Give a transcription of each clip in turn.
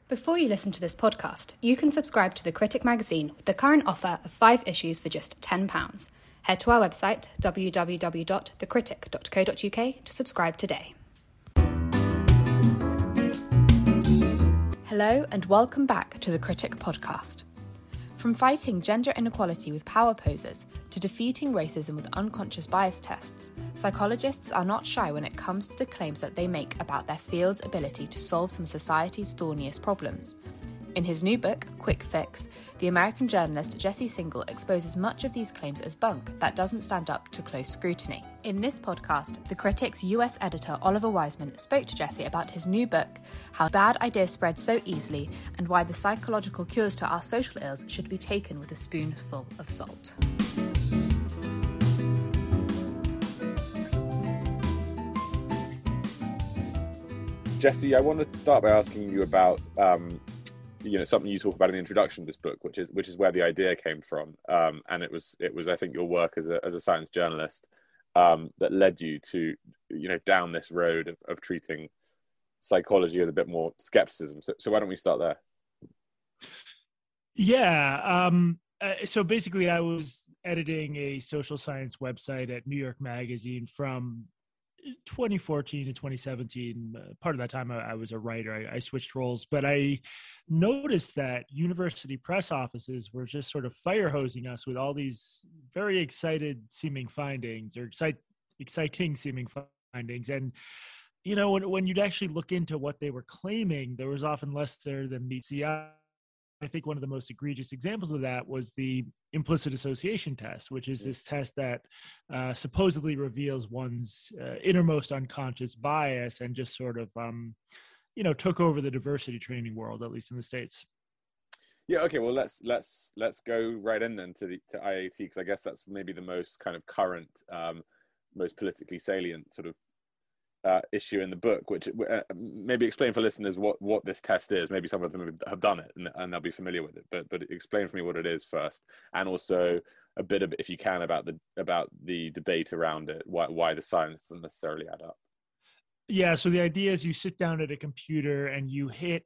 Before you listen to this podcast, you can subscribe to The Critic magazine with the current offer of 5 issues for just £10. Head to our website, www.thecritic.co.uk, to subscribe today. Hello and welcome back to The Critic podcast. From fighting gender inequality with power poses to defeating racism with unconscious bias tests, psychologists are not shy when it comes to the claims that they make about their field's ability to solve some of society's thorniest problems. In his new book, Quick Fix, the American journalist Jesse Singal exposes much of these claims as bunk that doesn't stand up to close scrutiny. In this podcast, The Critic's US editor Oliver Wiseman spoke to Jesse about his new book, How Bad Ideas Spread So Easily, and why the psychological cures to our social ills should be taken with a spoonful of salt. Jesse, I wanted to start by asking you about something you talk about in the introduction to this book, which is where the idea came from, and it was I think your work as a science journalist that led you to down this road of treating psychology with a bit more skepticism. So why don't we start there? Yeah. So basically, I was editing a social science website at New York Magazine from 2014 to 2017. Part of that time I was a writer. I switched roles, but I noticed that university press offices were just sort of fire hosing us with all these very exciting seeming findings. And when you'd actually look into what they were claiming, there was often less there than meets the eye. I think one of the most egregious examples of that was the implicit association test, which is this test that supposedly reveals one's innermost unconscious bias and just sort of, took over the diversity training world, at least in the States. Yeah. Okay. Well, let's go right in then to IAT, because I guess that's maybe the most kind of current, most politically salient sort of issue in the book, which maybe explain for listeners what this test is. Maybe some of them have done it and they'll be familiar with it, but explain for me what it is first, and also a bit of, if you can, about the debate around it, why the science doesn't necessarily add up. Yeah, so the idea is you sit down at a computer and you hit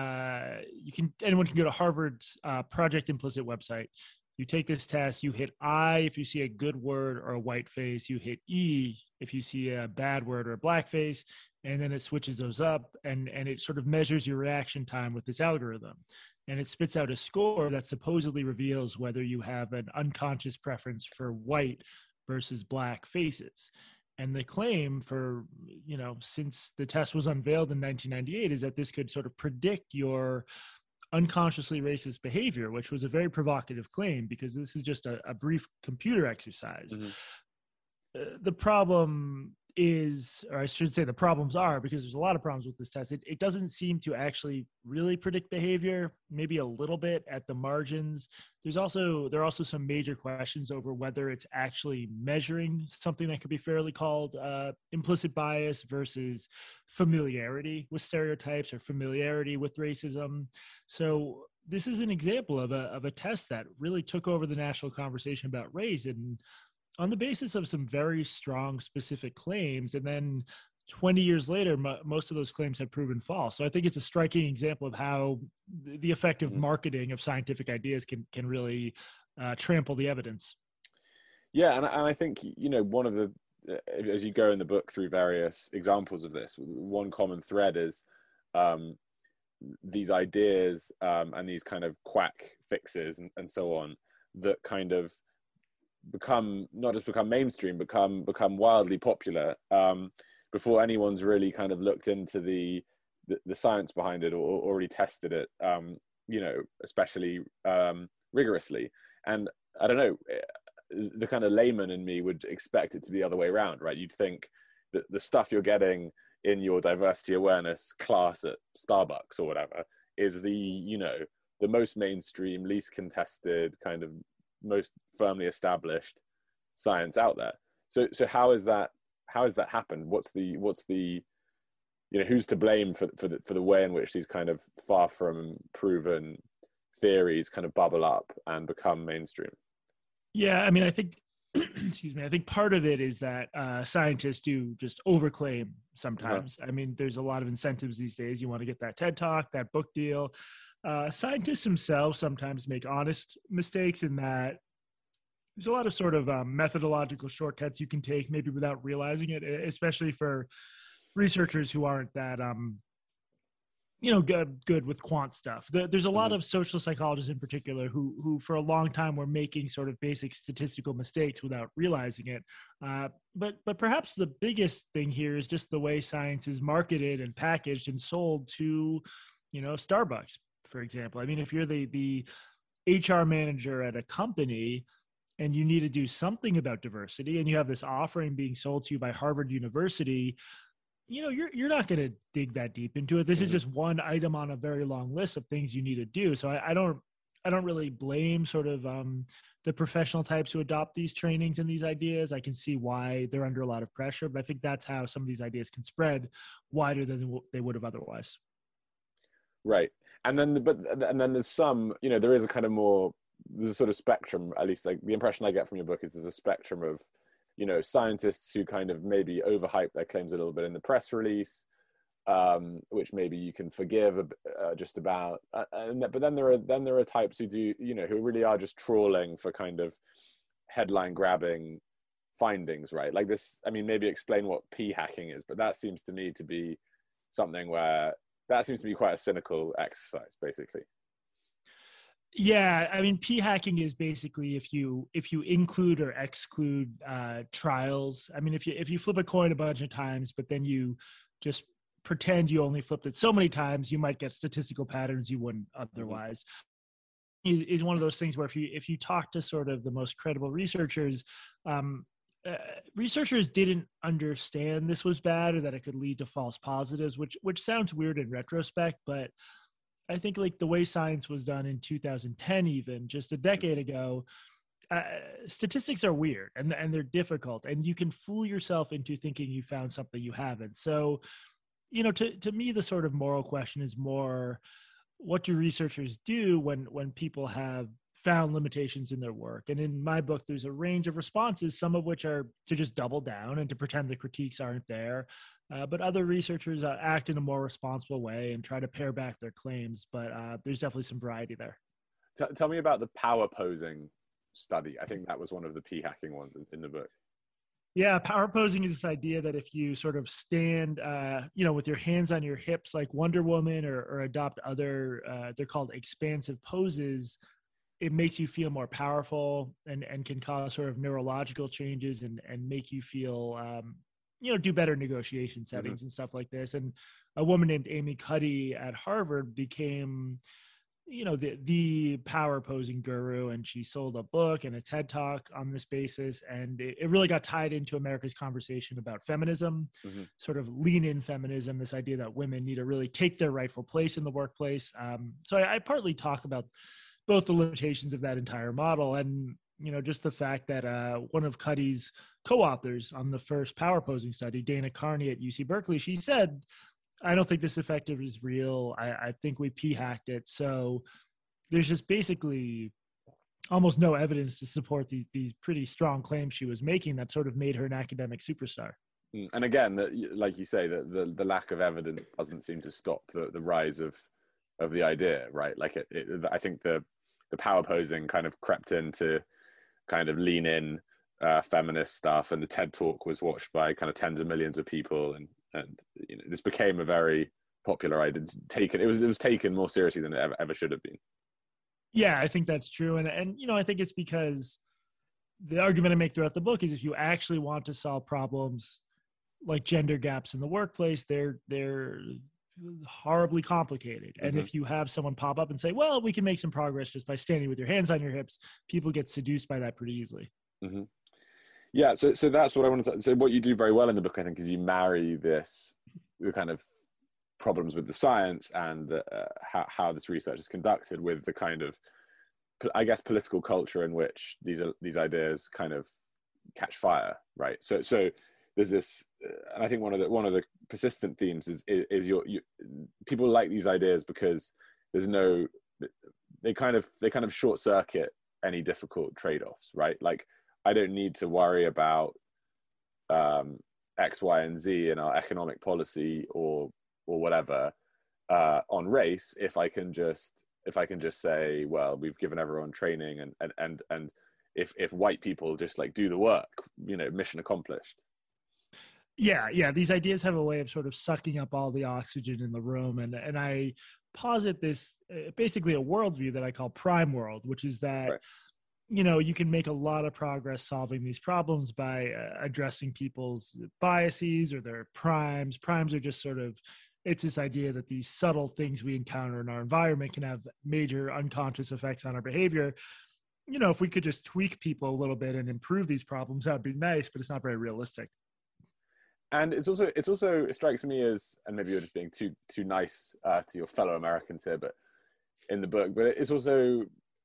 anyone can go to Harvard's Project Implicit website. You take this test, you hit I if you see a good word or a white face, you hit E if you see a bad word or a black face, and then it switches those up and it sort of measures your reaction time with this algorithm. And it spits out a score that supposedly reveals whether you have an unconscious preference for white versus black faces. And the claim for, since the test was unveiled in 1998 is that this could sort of predict your unconsciously racist behavior, which was a very provocative claim because this is just a brief computer exercise. Mm-hmm. The problem is, or I should say the problems are, because there's a lot of problems with this test, it doesn't seem to actually really predict behavior, maybe a little bit at the margins. There are also some major questions over whether it's actually measuring something that could be fairly called implicit bias versus familiarity with stereotypes or familiarity with racism. So this is an example of a test that really took over the national conversation about race, and on the basis of some very strong specific claims. And then 20 years later, most of those claims have proven false. So I think it's a striking example of how the effective marketing of scientific ideas can really trample the evidence. Yeah. And I think, one of the, as you go in the book through various examples of this, one common thread is these ideas and these kind of quack fixes and so on that kind of become mainstream, become wildly popular before anyone's really kind of looked into the science behind it or already tested it, especially rigorously. And I don't know, the kind of layman in me would expect it to be the other way around, right? You'd think that the stuff you're getting in your diversity awareness class at Starbucks or whatever is the most mainstream, least contested, kind of most firmly established science out there. So how has that happened? What's the who's to blame for the way in which these kind of far from proven theories kind of bubble up and become mainstream? Yeah, I mean, I think excuse me, I think part of it is that scientists do just overclaim sometimes. I mean, there's a lot of incentives these days. You want to get that TED Talk, that book deal. Scientists themselves sometimes make honest mistakes in that there's a lot of sort of methodological shortcuts you can take maybe without realizing it, especially for researchers who aren't that good with quant stuff. There's a lot of social psychologists in particular who for a long time were making sort of basic statistical mistakes without realizing it. But perhaps the biggest thing here is just the way science is marketed and packaged and sold to, Starbucks, for example. I mean, if you're the HR manager at a company and you need to do something about diversity and you have this offering being sold to you by Harvard University, you're not going to dig that deep into it. This is just one item on a very long list of things you need to do. So I don't really blame sort of the professional types who adopt these trainings and these ideas. I can see why they're under a lot of pressure, but I think that's how some of these ideas can spread wider than they would have otherwise. Right. And then there's some, there is a kind of there's a sort of spectrum, at least like the impression I get from your book is there's a spectrum of, scientists who kind of maybe overhype their claims a little bit in the press release, which maybe you can forgive just about. But then there are types who do, who really are just trawling for kind of headline grabbing findings, right? Like this, I mean, maybe explain what p-hacking is, but that seems to me to be something where that seems to be quite a cynical exercise, basically. Yeah, I mean, p-hacking is basically if you include or exclude trials. I mean, if you flip a coin a bunch of times, but then you just pretend you only flipped it so many times, you might get statistical patterns you wouldn't otherwise. Is one of those things where if you talk to sort of the most credible researchers, researchers didn't understand this was bad or that it could lead to false positives, which sounds weird in retrospect, but I think like the way science was done in 2010, even just a decade ago, statistics are weird and they're difficult, and you can fool yourself into thinking you found something you haven't. So, to me, the sort of moral question is more, what do researchers do when people have found limitations in their work? And in my book, there's a range of responses, some of which are to just double down and to pretend the critiques aren't there. But other researchers act in a more responsible way and try to pare back their claims. But there's definitely some variety there. Tell me about the power posing study. I think that was one of the p-hacking ones in the book. Yeah, power posing is this idea that if you sort of stand, with your hands on your hips like Wonder Woman or adopt other, they're called expansive poses, it makes you feel more powerful and can cause sort of neurological changes and make you feel, do better negotiation settings and stuff like this. And a woman named Amy Cuddy at Harvard became, the power posing guru, and she sold a book and a TED Talk on this basis. And it really got tied into America's conversation about feminism, sort of lean in feminism, this idea that women need to really take their rightful place in the workplace. So I partly talk about both the limitations of that entire model and, just the fact that one of Cuddy's co-authors on the first power posing study, Dana Carney at UC Berkeley, she said, I don't think this effective is real. I think we p-hacked it. So there's just basically almost no evidence to support these pretty strong claims she was making that sort of made her an academic superstar. And again, like you say, the lack of evidence doesn't seem to stop the rise of the idea, right? Like I think the power posing kind of crept into kind of lean in feminist stuff, and the TED Talk was watched by kind of tens of millions of people, and this became a very popular idea. It was taken more seriously than it ever should have been. Yeah, I think that's true, and I think it's because the argument I make throughout the book is if you actually want to solve problems like gender gaps in the workplace, they're horribly complicated. And if you have someone pop up and say, well, we can make some progress just by standing with your hands on your hips, people get seduced by that pretty easily. Yeah, so that's what I want to say. So what you do very well in the book, I think, is you marry the kind of problems with the science and how this research is conducted with the kind of, I guess, political culture in which these ideas kind of catch fire, right? So there's this, and I think one of the persistent themes is your people like these ideas because they kind of short circuit any difficult trade-offs, right? Like I don't need to worry about X, Y, and Z in our economic policy or whatever on race if I can just say, well, we've given everyone training and if white people just like do the work, mission accomplished. Yeah. These ideas have a way of sort of sucking up all the oxygen in the room, and I posit this basically a worldview that I call prime world, which is that. Right. You can make a lot of progress solving these problems by addressing people's biases or their primes. Primes are just sort of, it's this idea that these subtle things we encounter in our environment can have major unconscious effects on our behavior. If we could just tweak people a little bit and improve these problems, that would be nice, but it's not very realistic. And it strikes me as, and maybe you're just being too nice to your fellow Americans here, but in the book, but it's also,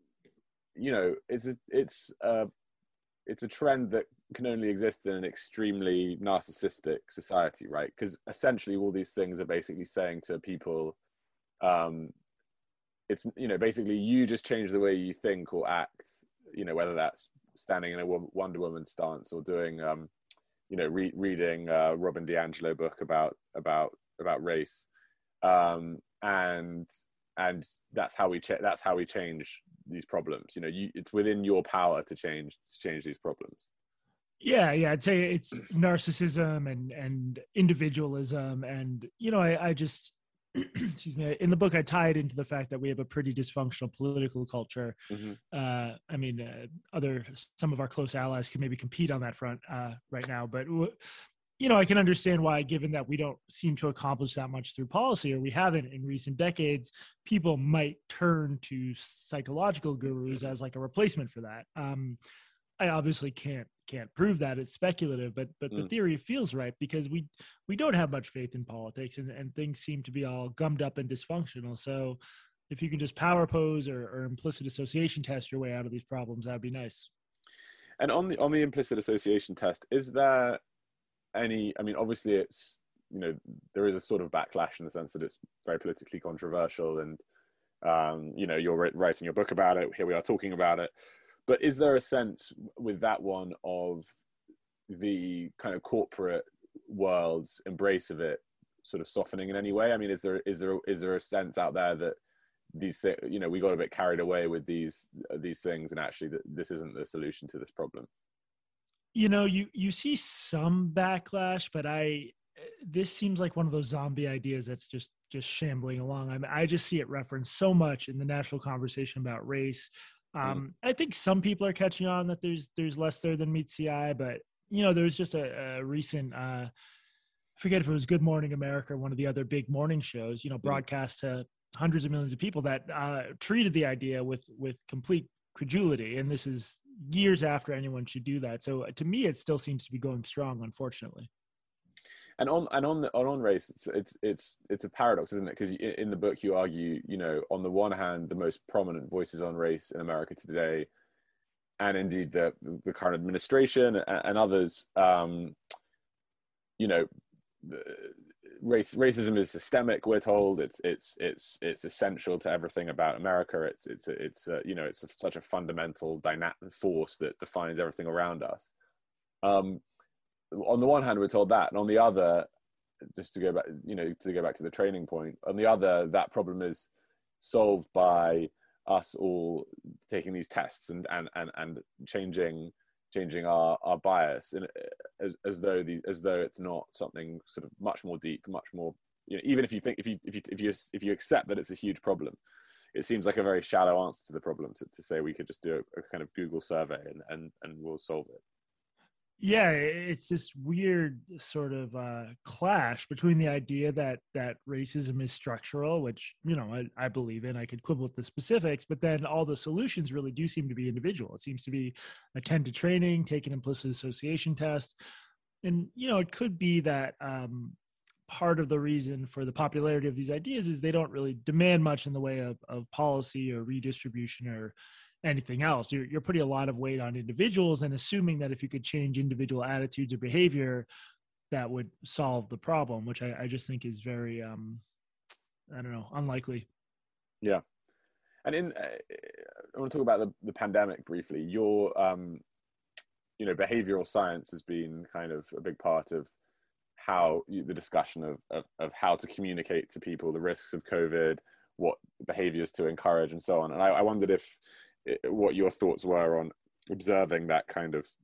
it's a trend that can only exist in an extremely narcissistic society, right? Because essentially all these things are basically saying to people, it's, basically you just change the way you think or act, whether that's standing in a Wonder Woman stance or doing, reading Robin DiAngelo book about race, and that's how we change these problems. It's within your power to change these problems. Yeah, I'd say it's narcissism and individualism, and I just excuse me, in the book I tie it into the fact that we have a pretty dysfunctional political culture. Some of our close allies can maybe compete on that front right now, but I can understand why, given that we don't seem to accomplish that much through policy, or we haven't in recent decades, people might turn to psychological gurus as like a replacement for that. I obviously can't prove that, it's speculative, but the theory feels right, because we don't have much faith in politics, and things seem to be all gummed up and dysfunctional. So if you can just power pose or implicit association test your way out of these problems, that'd be nice. And on the implicit association test, is there any, obviously it's, there is a sort of backlash in the sense that it's very politically controversial, and you're writing your book about it, here we are talking about it, but is there a sense with that one of the kind of corporate world's embrace of it sort of softening in any way? Is there a sense out there that these things, we got a bit carried away with these things, and actually that this isn't the solution to this problem? You see some backlash, but this seems like one of those zombie ideas that's just shambling along. I just see it referenced so much in the national conversation about race. I think some people are catching on that there's less there than meets the eye, but there's just a recent, I forget if it was Good Morning America or one of the other big morning shows, broadcast to hundreds of millions of people, that treated the idea with complete credulity. And this is years after anyone should do that. So to me, it still seems to be going strong, unfortunately. And on race, it's a paradox, isn't it? Because in the book you argue, on the one hand, the most prominent voices on race in America today, and indeed the current administration and others, racism is systemic. We're told it's essential to everything about America. It's such a fundamental dynamic force that defines everything around us. On the one hand, we're told that, and on the other, just to go back to the training point, on the other, that problem is solved by us all taking these tests and changing our bias, and as though it's not something sort of much more deep, much more, even if you accept that it's a huge problem, it seems like a very shallow answer to the problem to say we could just do a kind of Google survey and we'll solve it. Yeah, it's this weird sort of clash between the idea that racism is structural, which, I believe in. I could quibble with the specifics, but then all the solutions really do seem to be individual. It seems to be attend to training, take an implicit association test. And, it could be that part of the reason for the popularity of these ideas is they don't really demand much in the way of policy or redistribution or anything else. You're putting a lot of weight on individuals and assuming that if you could change individual attitudes or behavior, that would solve the problem, which I just think is very, unlikely. Yeah. And I want to talk about the pandemic briefly. Your behavioral science has been kind of a big part of how the discussion of how to communicate to people the risks of COVID, what behaviors to encourage, and so on. And I wondered what your thoughts were on observing that kind of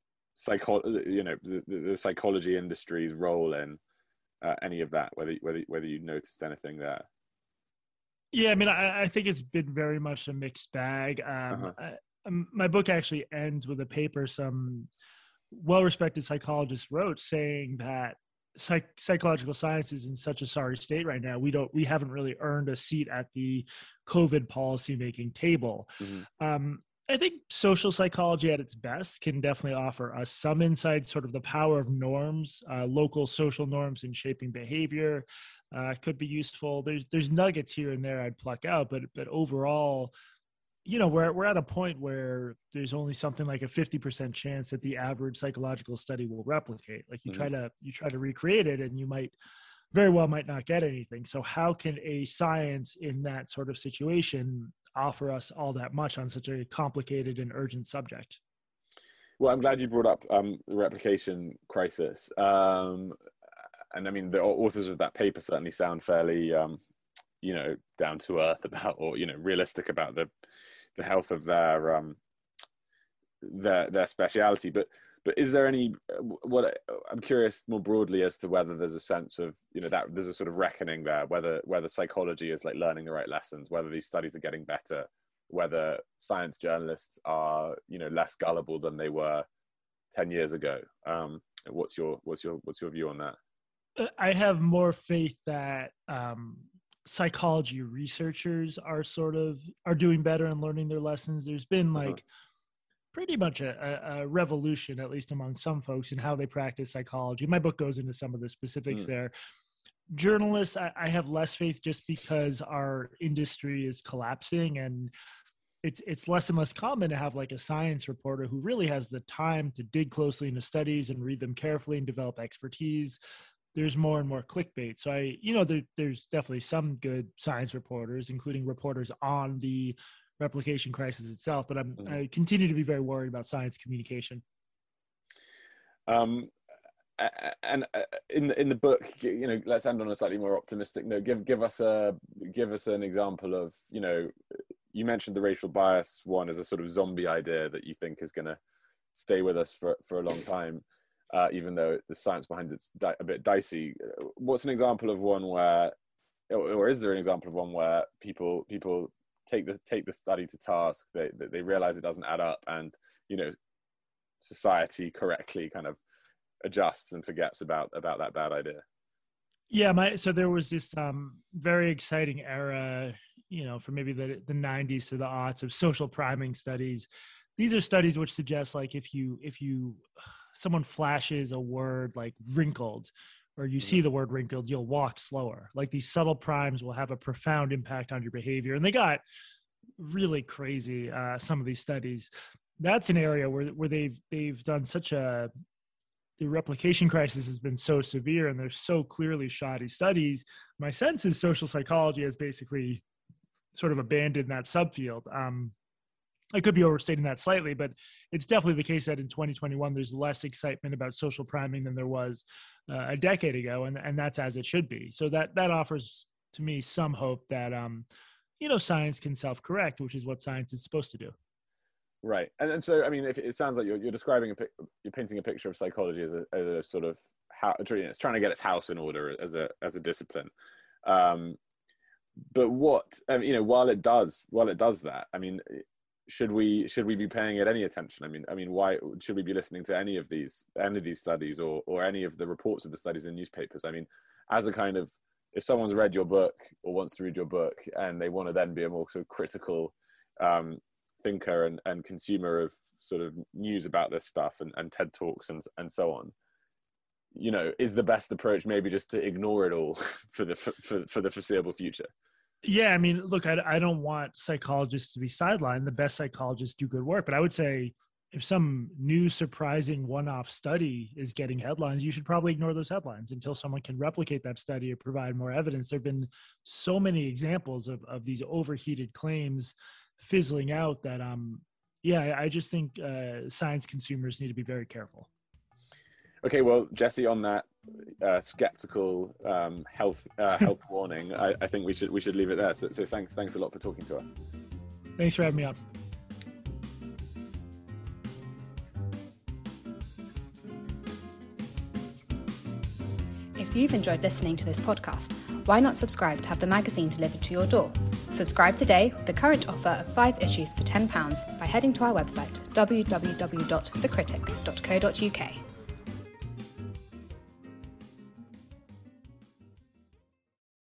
the psychology industry's role in any of that, whether you noticed anything there. Yeah, I mean, I think it's been very much a mixed bag. My book actually ends with a paper some well-respected psychologists wrote saying that psychological science is in such a sorry state right now. We haven't really earned a seat at the COVID policymaking table. I think social psychology at its best can definitely offer us some insight, sort of the power of norms, local social norms in shaping behavior could be useful. There's nuggets here and there I'd pluck out, but overall, we're at a point where there's only something like a 50% chance that the average psychological study will replicate. Like you try to recreate it, and you might not get anything. So how can a science in that sort of situation offer us all that much on such a complicated and urgent subject? Well, I'm glad you brought up the replication crisis. And I mean, the authors of that paper certainly sound fairly, down to earth about, or, realistic about the health of their speciality. But is there any, I'm curious more broadly as to whether there's a sense of, that there's a sort of reckoning there, whether psychology is like learning the right lessons, whether these studies are getting better, whether science journalists are, less gullible than they were 10 years ago. What's your view on that? I have more faith that psychology researchers are doing better and learning their lessons. There's been pretty much a revolution, at least among some folks, in how they practice psychology. My book goes into some of the specifics there. Journalists, I have less faith just because our industry is collapsing, and it's less and less common to have like a science reporter who really has the time to dig closely into studies and read them carefully and develop expertise. There's more and more clickbait. So there's definitely some good science reporters, including reporters on the replication crisis itself, but I continue to be very worried about science communication. And in the book, let's end on a slightly more optimistic note. Give us an example of, you mentioned the racial bias one as a sort of zombie idea that you think is going to stay with us for a long time, even though the science behind it's a bit dicey. What's an example of one where, or is there an example of one where people take the study to task, they realize it doesn't add up, and society correctly kind of adjusts and forgets about that bad idea? Yeah, so there was this very exciting era, from maybe the 90s to the aughts, of social priming studies. These are studies which suggest, like, if someone flashes a word like wrinkled, or you see the word wrinkled, you'll walk slower. Like, these subtle primes will have a profound impact on your behavior. And they got really crazy, some of these studies. That's an area where they've done the replication crisis has been so severe, and they're so clearly shoddy studies. My sense is social psychology has basically sort of abandoned that subfield. I could be overstating that slightly, but it's definitely the case that in 2021, there's less excitement about social priming than there was a decade ago, and that's as it should be. So that offers to me some hope that science can self-correct, which is what science is supposed to do. Right, and so I mean, if it sounds like you're describing you're painting a picture of psychology as a sort of how it's trying to get its house in order as a discipline. But what while it does that, I mean, should we be paying it any attention? I mean, why should we be listening to any of these studies or any of the reports of the studies in newspapers? I mean, as a kind of, if someone's read your book or wants to read your book and they want to then be a more sort of critical thinker and consumer of sort of news about this stuff and TED Talks and so on, is the best approach maybe just to ignore it all for the foreseeable future? Yeah, I mean, look, I don't want psychologists to be sidelined. The best psychologists do good work, but I would say if some new surprising one-off study is getting headlines, you should probably ignore those headlines until someone can replicate that study or provide more evidence. There have been so many examples of these overheated claims fizzling out that yeah, I just think science consumers need to be very careful. Okay, well, Jesse, on that skeptical health warning, I think we should leave it there. So thanks a lot for talking to us. Thanks for having me on. If you've enjoyed listening to this podcast, why not subscribe to have the magazine delivered to your door? Subscribe today with the current offer of 5 issues for £10 by heading to our website, www.thecritic.co.uk.